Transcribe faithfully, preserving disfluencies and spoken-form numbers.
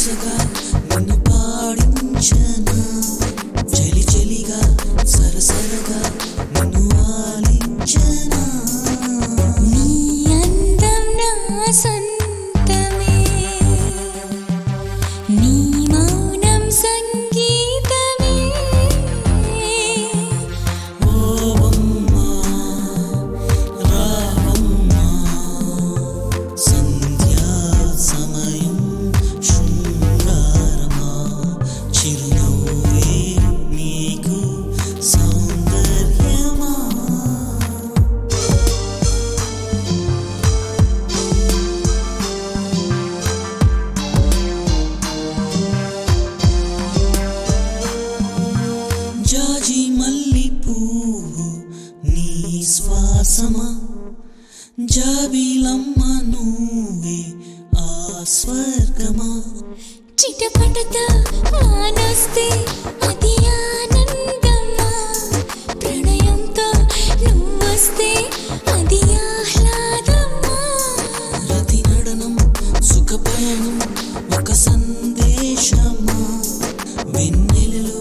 వరుసగా నిన్ను పాడించనా చలి చలిగా సరసరగా నిన్ను ఆలించనా నీ అందం నా సొంతమే నీ మౌనం సంగీతమే ఓవమ్మా రావమ్మా సంధ్యా సమయం శృంగారమా చిరునవ్వే నీకు సౌందర్యమా జాజి మల్లి పువ్వు నీ శ్వాసమా జాబిలమ్మ నువ్వే ఆ స్వర్గమా చిటపటతో వానొస్తే అది ఆనందమా ప్రణయంతో నువ్వొస్తే అది ఆహ్లాదమా రతి నడనం సుఖపయనం ఒక సందేశమా వెన్నెలలో